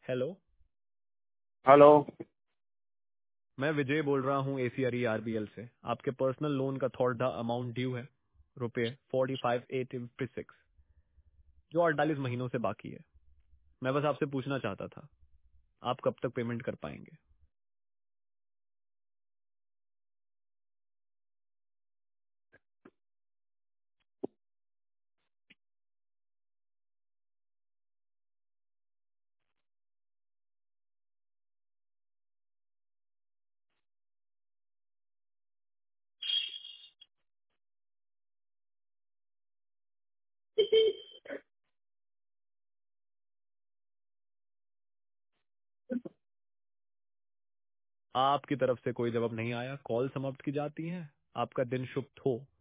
Hello. Hello. मैं विजय बोल रहा हूँ एसीआरई आरबीएल से। आपके पर्सनल लोन का थोड़ा अमाउंट ड्यू है, ₹45,856, जो 48 महीनों से बाकी है। मैं बस आपसे पूछना चाहता था, आप कब तक पेमेंट कर पाएंगे? आपकी तरफ से कोई जवाब नहीं आया, कॉल समाप्त की जाती है। आपका दिन शुभ हो।